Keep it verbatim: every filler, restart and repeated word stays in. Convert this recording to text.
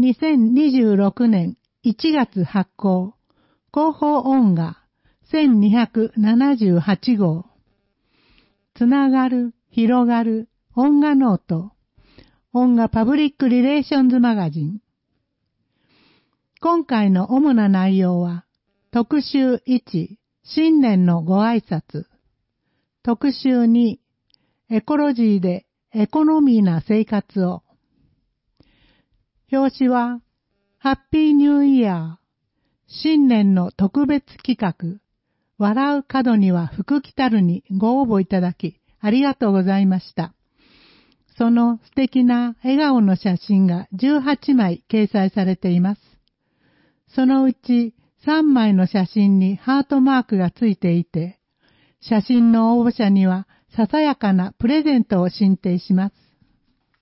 にせんにじゅうろくねんいちがつ発行、広報音画せんにひゃくななじゅうはちごう。つながる、広がる、音画ノート、音画パブリックリレーションズマガジン。今回の主な内容は、特集いち、新年のご挨拶。特集に、エコロジーでエコノミーな生活を。表紙は、ハッピーニューイヤー、新年の特別企画、笑う角には福来たるにご応募いただき、ありがとうございました。その素敵な笑顔の写真がじゅうはちまい掲載されています。そのうちさんまいの写真にハートマークがついていて、写真の応募者にはささやかなプレゼントを進呈します。